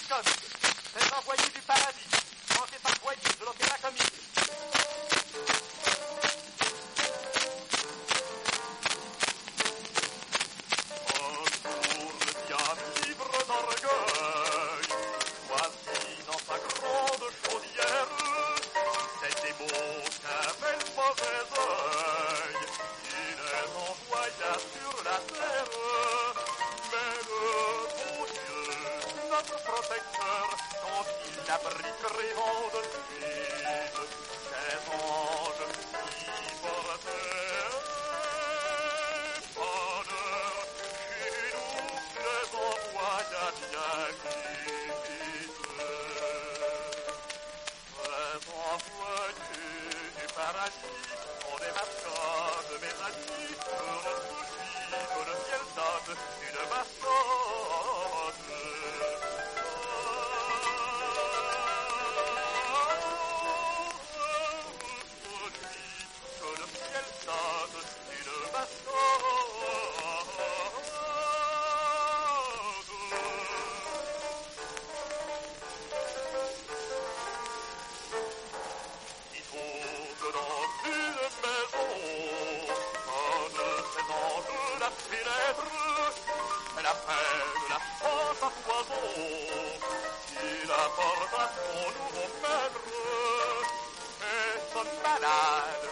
comique. Ces envoyés du paradis, chantés par Boyer de l'opéra comique. Protecteur, quand il abriterait en de suite ces anges qui portaient bonheur chez nous, les envoya bien vite. Les envoyés du paradis ont des mascottes, mes amis, heureux soucis que le ciel donne une mascotte. La peine, la chance à foison, il apporte à son nouveau maître, et son malade